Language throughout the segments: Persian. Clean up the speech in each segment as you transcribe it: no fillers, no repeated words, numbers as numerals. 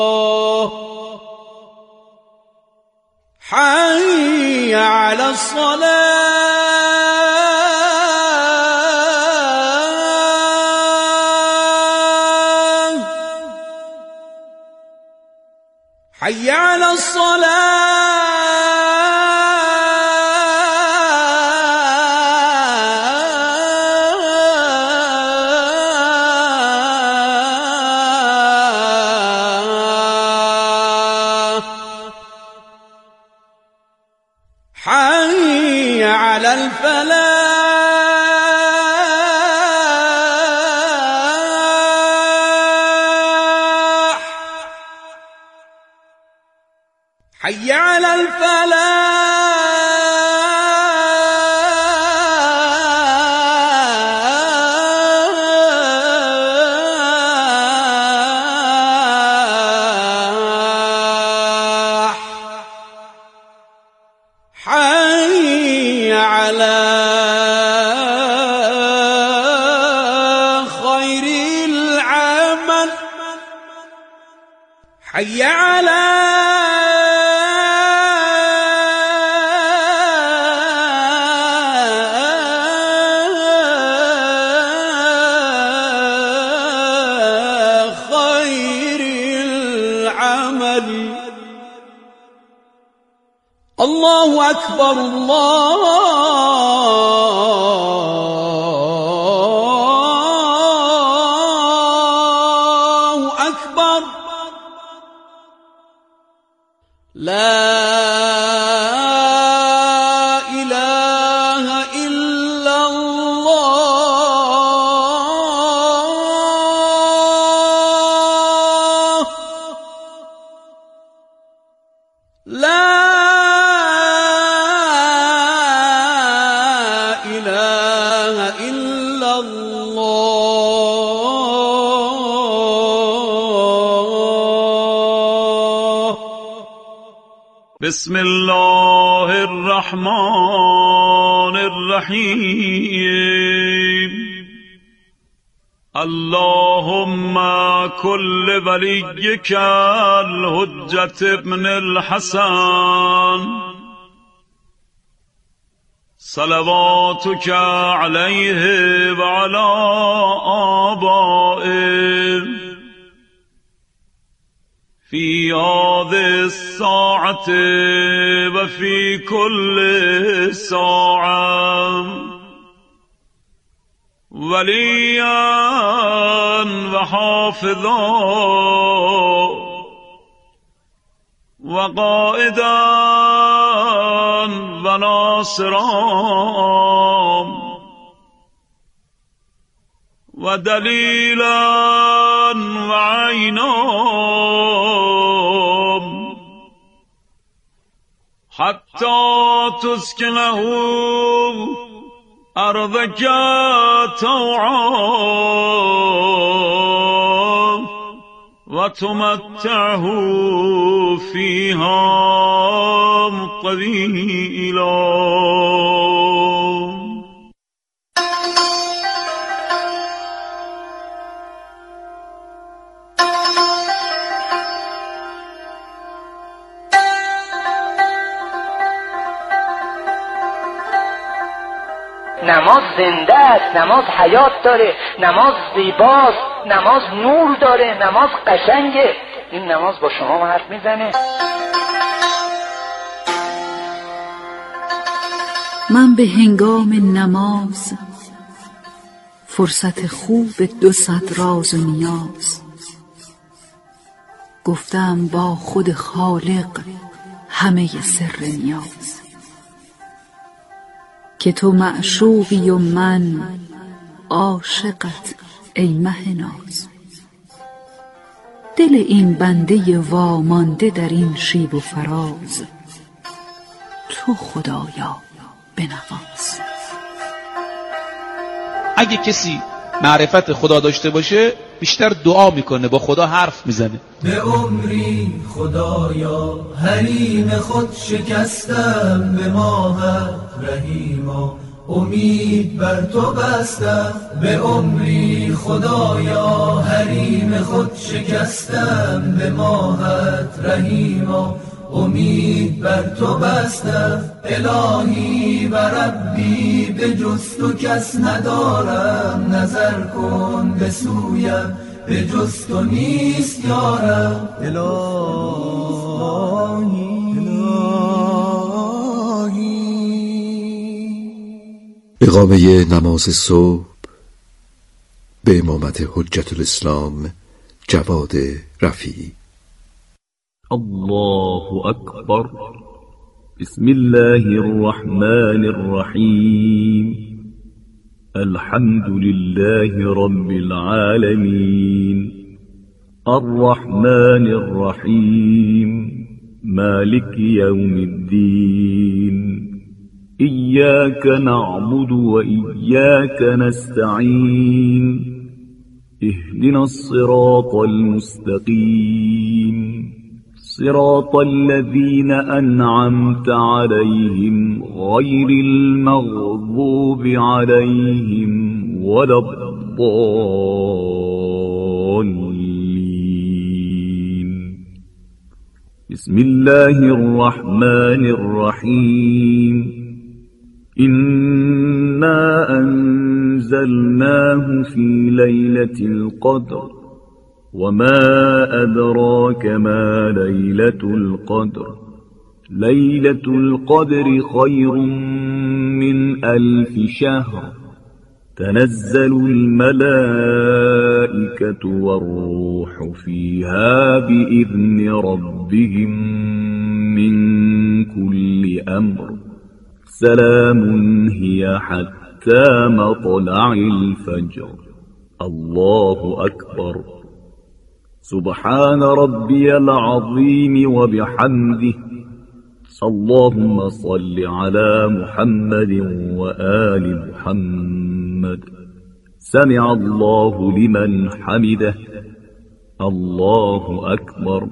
حي على الصلاة حي على حي على الفلاح حي على الفلاح حي على خير العمل حي على خير العمل. الله أكبر الله أكبر لا إله إلا الله لا إله إلا الله. بسم الله الرحمن الرحيم. اللهم كل وليك الحجة ابن الحسن صلواتك عليه وعلى آبائه في هذه الساعة وفي كل ساعة وليا وحافظا وقائدا وناصرا ودليلا وعينا حتى تسكنه أرضك طوعا وتمتعه فيها طويلا. نماز زنده است، نماز حیات داره، نماز زیباست، نماز نور داره، نماز قشنگه. این نماز با شما حرف میزنه. من به هنگام نماز فرصت خوب 200 راز و نیاز گفتم با خود خالق همه سر نیاز، که تو معشوقی و من عاشقت ای مه ناز. دل این بنده وامانده در این شیب و فراز، تو خدایا بنواز. اگه کسی معرفت خدا داشته باشه بیشتر دعا میکنه، با خدا حرف میزنه. به عمری خدایا حریم خود شکستم، به ماهت رحیما امید بر تو بستم، به عمری خدایا حریم خود شکستم، به ماهت رحیما امید بر تو بستم. الهی و ربی به جز تو کس ندارم، نظر کن به سویم به جز تو نیست یارم. اقامه نماز صبح به امامت حجت الاسلام جواد رفیعی. الله أكبر. بسم الله الرحمن الرحيم. الحمد لله رب العالمين الرحمن الرحيم مالك يوم الدين إياك نعبد وإياك نستعين اهدنا الصراط المستقيم صراط الذين أنعمت عليهم غير المغضوب عليهم ولا الضالين. بسم الله الرحمن الرحيم. إنا أنزلناه في ليلة القدر وما أدراك ما ليلة القدر. ليلة القدر خير من 1000 شهر. تنزل الملائكة والروح فيها بإذن ربهم من كل أمر. سلام هي حتى مطلع الفجر. الله أكبر. سبحان ربي العظيم وبحمده. اللهم صل على محمد وآل محمد. سمع الله لمن حمده. الله أكبر.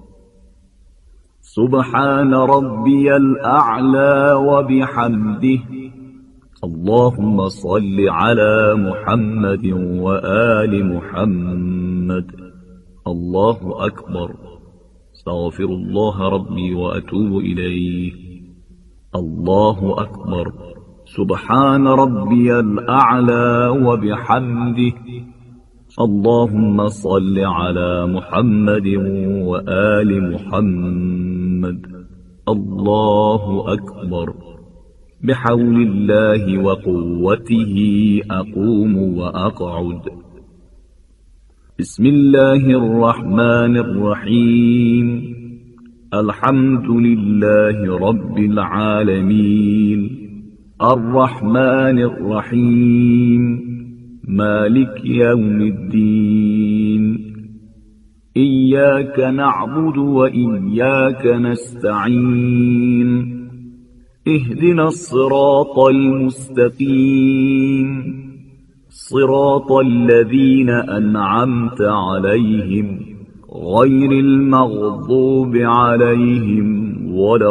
سبحان ربي الأعلى وبحمده. اللهم صل على محمد وآل محمد. الله أكبر. استغفر الله ربي وأتوب إليه. الله أكبر. سبحان ربي الأعلى وبحمده. اللهم صل على محمد وآل محمد. الله أكبر. بحول الله وقوته أقوم وأقعد. بسم الله الرحمن الرحيم. الحمد لله رب العالمين الرحمن الرحيم مالك يوم الدين إياك نعبد وإياك نستعين اهدنا الصراط المستقيم صراط الذين أنعمت عليهم غير المغضوب عليهم ولا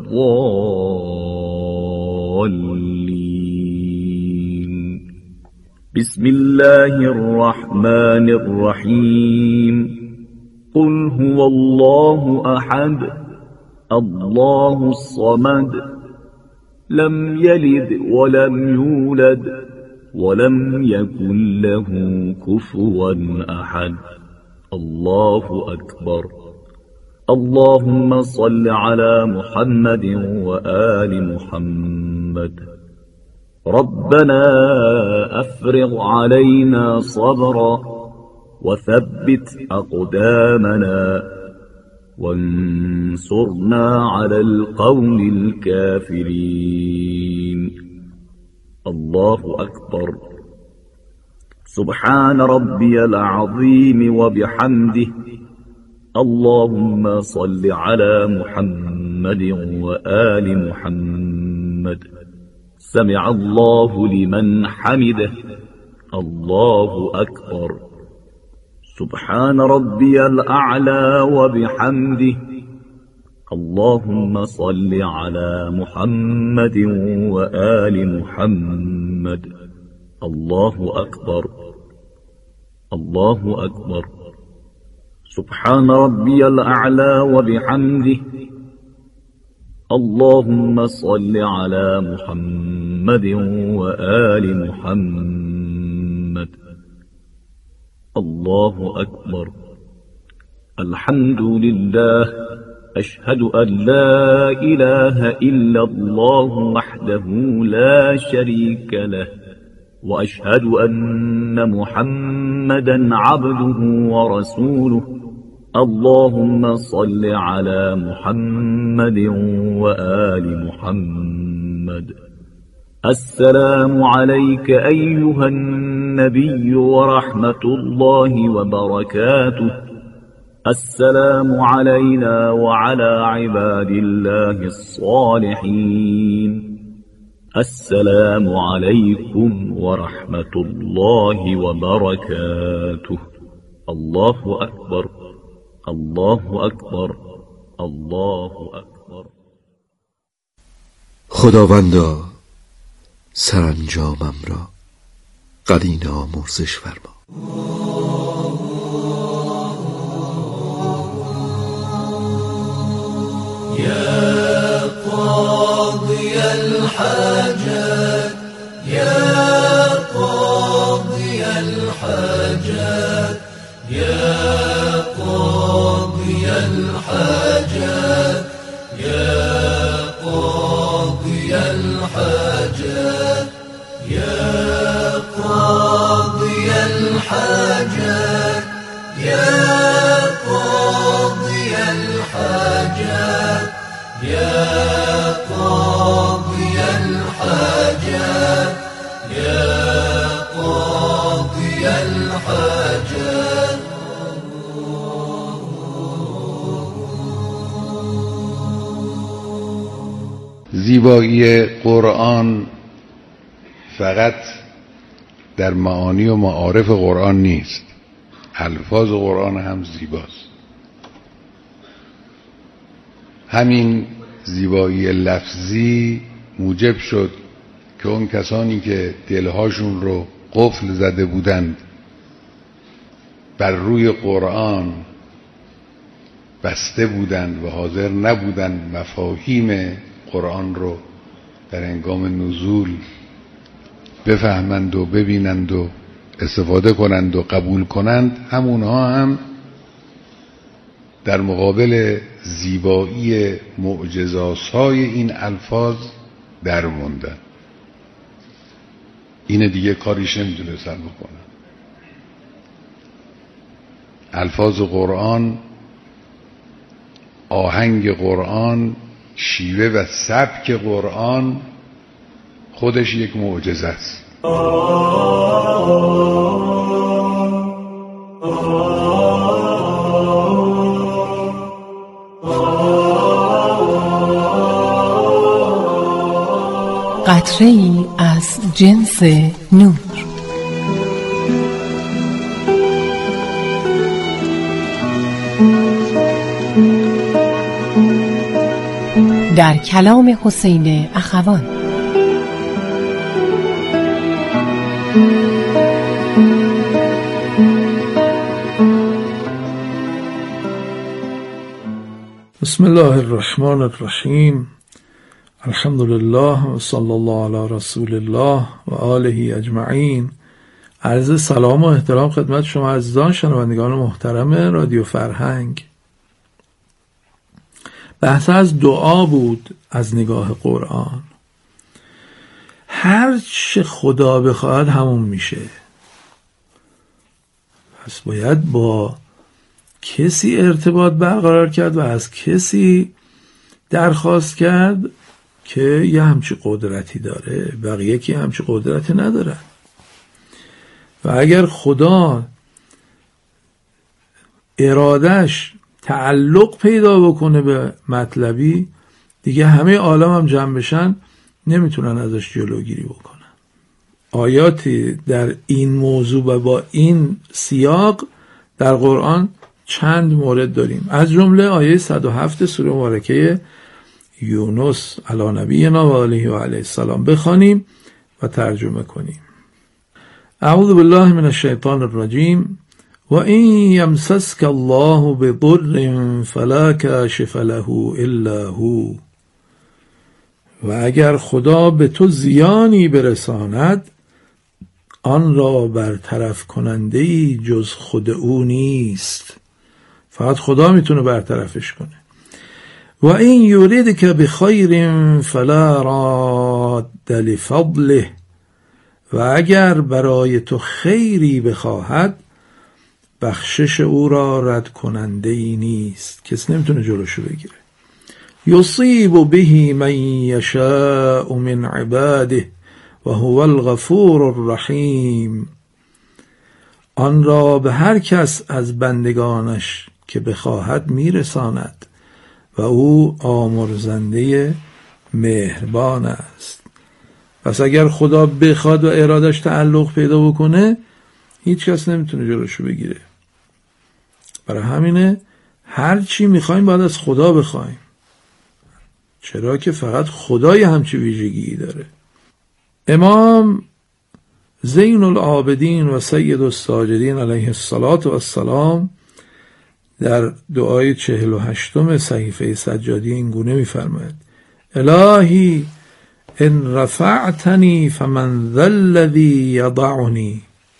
الضالين. بسم الله الرحمن الرحيم. قل هو الله أحد الله الصمد لم يلد ولم يولد ولم يكن له كفوا أحد. الله أكبر. اللهم صل على محمد وآل محمد. ربنا أفرغ علينا صبرا وثبت أقدامنا وانصرنا على القوم الكافرين. الله أكبر. سبحان ربي العظيم وبحمده. اللهم صل على محمد وآل محمد. سمع الله لمن حمده. الله أكبر. سبحان ربي الأعلى وبحمده. اللهم صل على محمد وآل محمد. الله أكبر الله أكبر. سبحان ربي الأعلى وبحمده. اللهم صل على محمد وآل محمد. الله أكبر. الحمد لله. أشهد أن لا إله إلا الله وحده لا شريك له، وأشهد أن محمدا عبده ورسوله. اللهم صل على محمد وآل محمد. السلام عليك أيها النبي ورحمة الله وبركاته. السلام علينا وعلى عباد الله الصالحين. السلام عليكم ورحمة الله وبركاته. الله أكبر الله أكبر الله أكبر. خداوندا سرانجامم را قرین آمرزش فرما. يا قاضي الحاجات يا قاضي الحاجات يا قاضي الحاجات يا قاضي الحاجات يا قاضي الحاجات يا قاضي الحاجات يا قاضي الحاجات يا قاضي الحاجات. زیبایی قرآن فقط در معانی و معارف قرآن نیست، الفاظ قرآن هم زیباست. همین زیبایی لفظی موجب شد که اون کسانی که دلهاشون رو قفل زده بودند بر روی قرآن بسته بودند و حاضر نبودند مفاهیم قرآن رو در هنگام نزول بفهمند و ببینند و استفاده کنند و قبول کنند، همونها هم در مقابل زیبایی معجزه‌آسای این الفاظ در موندن. این دیگه کاریش نمیتونه سر بکنه. الفاظ قرآن، آهنگ قرآن، شیوه و سبک قرآن خودش یک معجزه است. قطره‌ای از جنس نور. در کلام حسین اخوان. بسم الله الرحمن الرحیم. الحمد لله و صلی الله علی رسول الله و آله اجمعین. عرض سلام و احترام خدمت شما عزیزان شنوندگان محترم رادیو فرهنگ. بحث از دعا بود از نگاه قرآن. هر چه خدا بخواهد همون میشه. پس باید با کسی ارتباط برقرار کرد و از کسی درخواست کرد که یه همچی قدرتی داره، بقیه که همچی قدرتی نداره. و اگر خدا ارادش تعلق پیدا بکنه به مطلبی، دیگه همه عالم هم جمع بشن نمیتونن ازش جلوگیری بکنن. آیاتی در این موضوع و با این سیاق در قرآن چند مورد داریم، از جمله آیه 107 سوره مبارکه یونس علی نبینا و آله و علیه السلام بخوانیم و ترجمه کنیم. اعوذ بالله من الشیطان الرجیم و این یمسسک الله بضر فلا کاشف له الا هو. و اگر خدا به تو زیانی برساند آن را برطرف کننده‌ای جز خود او نیست، فقط خدا میتونه برطرفش کنه. و این یریدک بخیر فلا راد لفضله. و اگر برای تو خیری بخواهد بخشش او را رد کننده‌ای نیست، کس نمیتونه جلوشو بگیره. یصیب به من یشاء من عباده و هو الغفور الرحیم. آن را به هر کس از بندگانش که بخواهد میرساند و او آمرزنده مهربان است. پس اگر خدا بخواد و ارادش تعلق پیدا بکنه هیچ کس نمیتونه جلوشو بگیره. برای همینه هر چی میخوایم باید از خدا بخوایم، چرا که فقط خدای همچی ویژگی داره. امام زین العابدین و سید الساجدین علیه السلام در دعای 48 صحیفه سجادی این گونه می‌فرماید: الهی ان رفعتنی فمن ذا الذی یضعنی.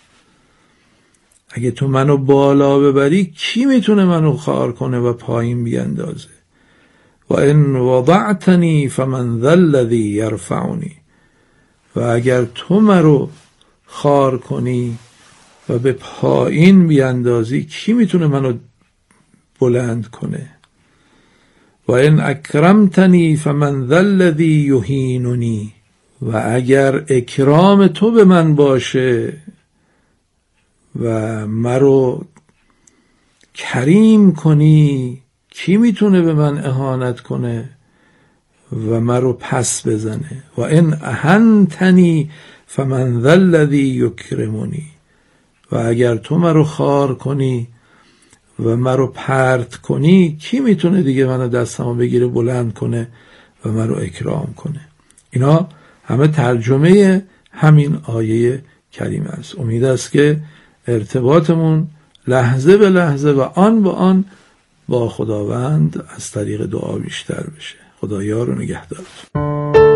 اگه تو منو بالا ببری کی میتونه منو خار کنه و پایین بیندازه؟ و ان وضعتنی فمن ذا الذی یرفعنی. و اگر تو مرو خار کنی و به پایین بیندازی کی میتونه منو بلند کنه؟ و ان اکرمتنی فمن ذا الذی یهیننی. و اگر اکرام تو به من باشه و مرو کریم کنی کی میتونه به من اهانت کنه و مرو پس بزنه؟ و ان اهنتنی فمن ذا الذی یکرمنی. و اگر تو مرو خار کنی و مرو پرت کنی کی میتونه دیگه منو دستمو بگیره بلند کنه و مرو اکرام کنه؟ اینا همه ترجمه همین آیه کریمه است. امید است که ارتباطمون لحظه به لحظه و آن به آن با خداوند از طریق دعا بیشتر بشه. خدا یار و نگهدارتون.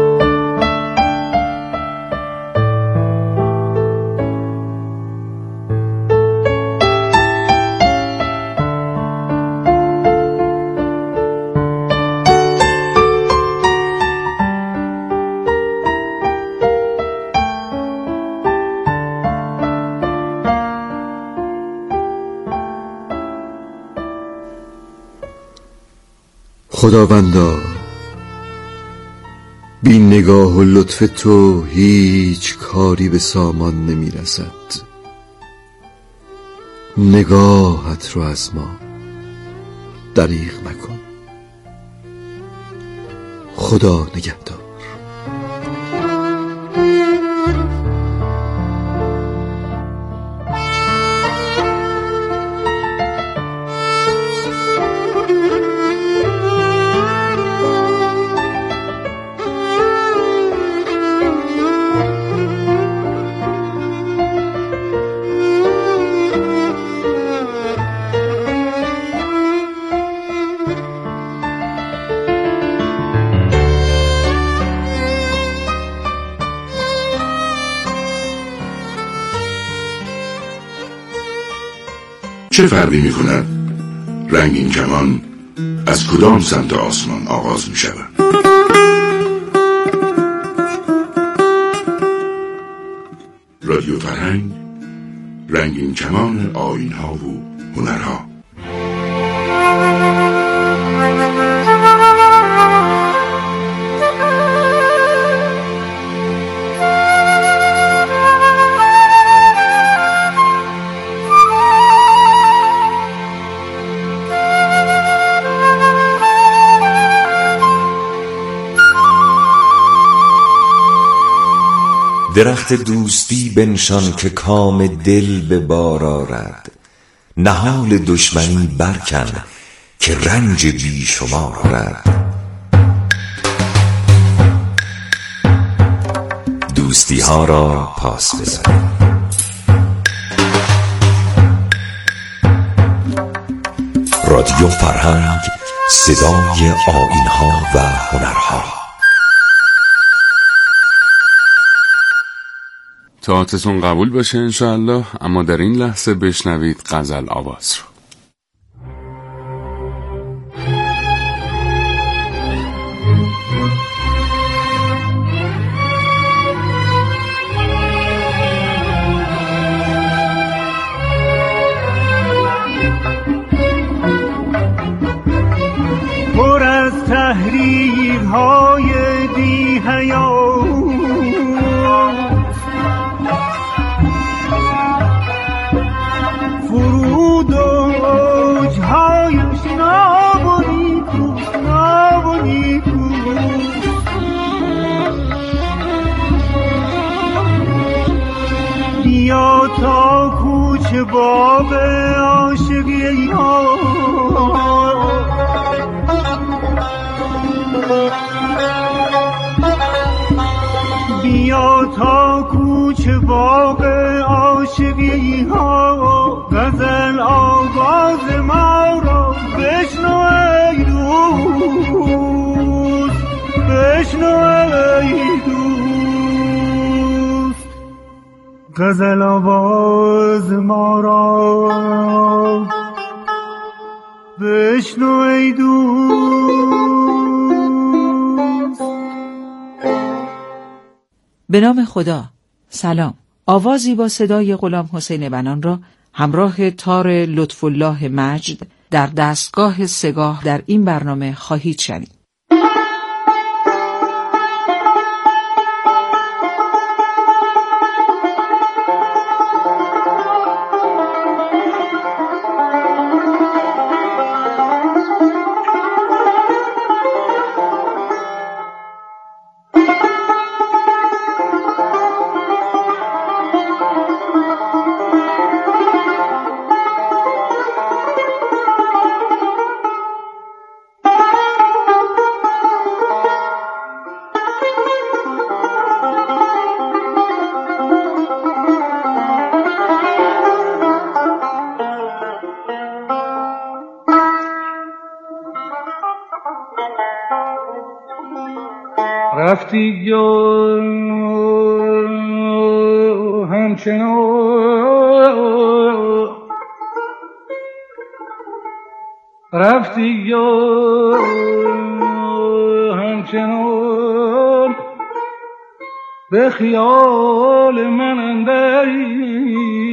خداوندا بی نگاه و لطف تو هیچ کاری به سامان نمی رسد. نگاهت رو از ما دریغ مکن. خدا نگهدار. چه فرقی می کند رنگین کمان از کدام سمت آسمان آغاز می شود؟ رادیو فرهنگ، رنگین کمان آیین‌ها و هنرها. درخت دوستی بنشان که کام دل به بار آرد. نهال دشمنی برکن که رنج بی شمار آرد. دوستی ها را پاس بزن. رادیو فرهنگ، صدای آیین‌ها و هنرها. طاعتتون قبول باشه انشاءالله. اما در این لحظه بشنوید غزل آواز رو. پر از تحریرهای بی حیا، فرود و اوجهایش ناب و نیکوست، ناب و نیکوست. بیا تا کوچه باغ عاشقی ها، بیا تا کوچه باغ عاشقی ها، غزل آواز ما را بشنو ای دوست، بشنو ای دوست. غزل آواز ما را بشنو ای دوست. به نام خدا. سلام. آوازی با صدای غلام حسین بنان را همراه تار لطف الله مجد در دستگاه سگاه در این برنامه خواهید شنید. رفتی و همچنان، رفتی و همچنان به خیال من اندری،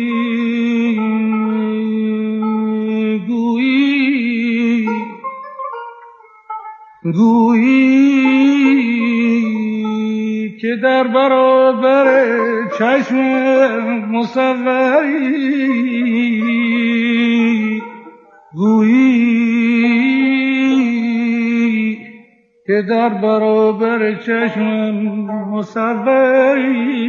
گویی که در برابر چشم مصوری، گویی که در برابر چشم مصوری،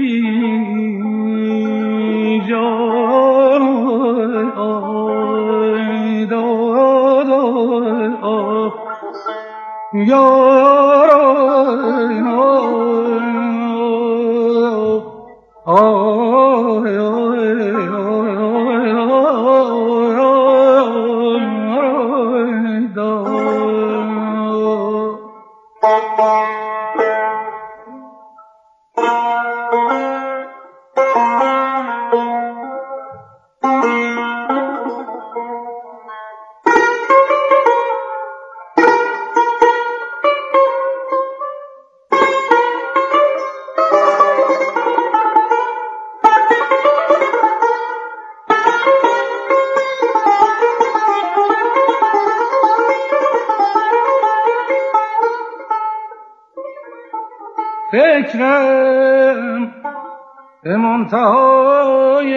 فکرم به منتهای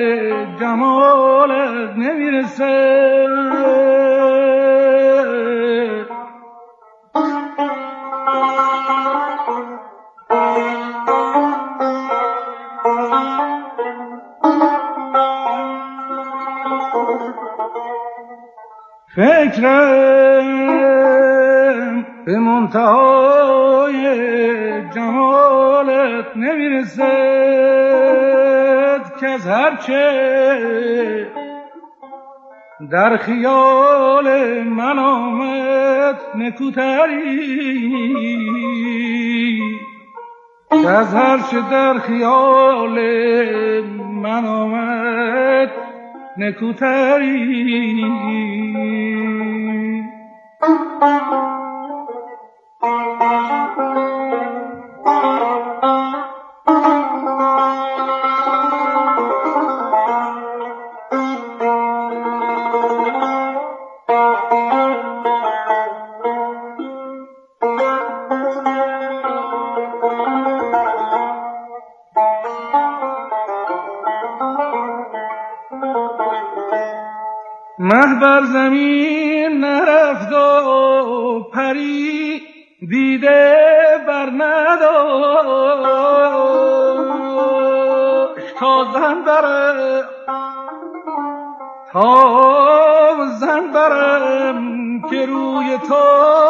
جمالت نمیرسه، به منتهای جمالت نمیرسد که از هرچه در خیال من آمد نکوتری، که از هرچه در خیال من آمد نکوتری. مه بر زمین نرفت و پری دیده بر نداشت، تا زن برم که روی تو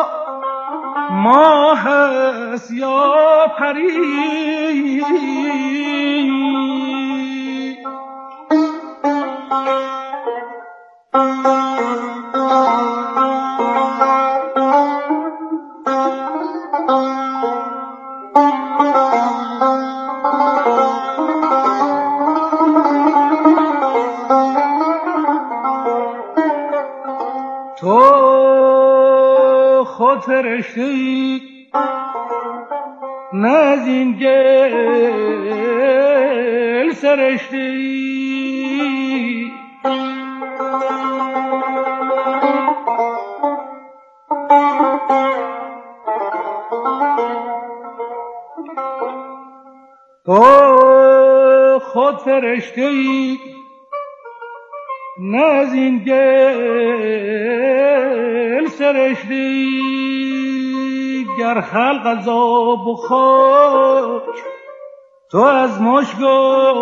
ماه هست یا پری. تو خود فرشته‌ای نه از این گل سرشته‌ای، تو خود فرشته‌ای نه از این گل سرشته‌ای، گر خلق از آب و خاک تو از مشک و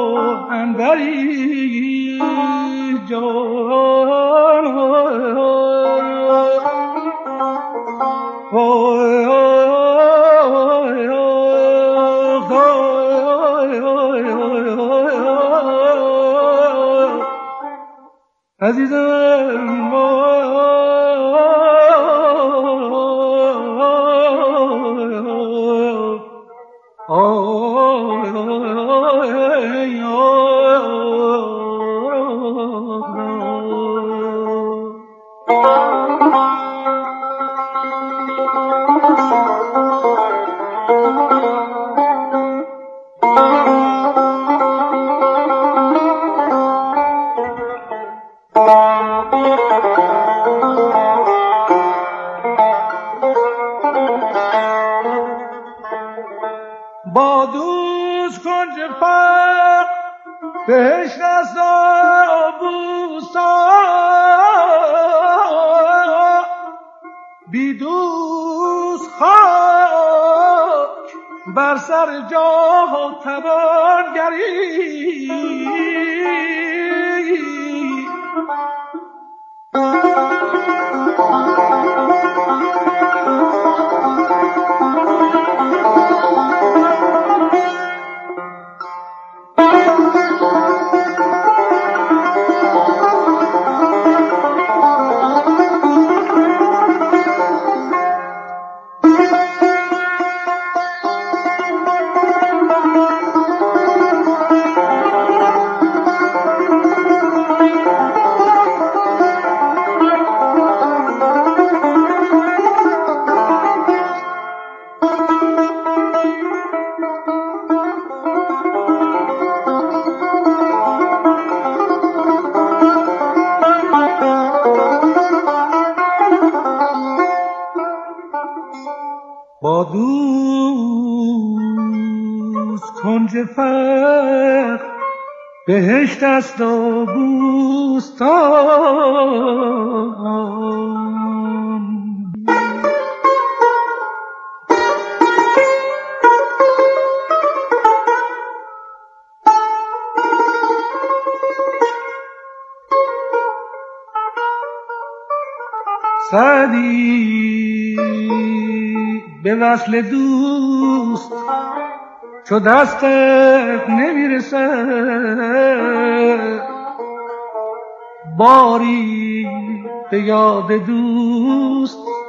عنبری جان. عزیزم با دوست کنج فقر بهشت است و بوستان، بی دوست خاک بر سر جاه و توانگری. با دوست کنج فقر بهشت است و بوستان. سعدی به وصل دوست چو دستت نمیرسه، باری به یاد دوست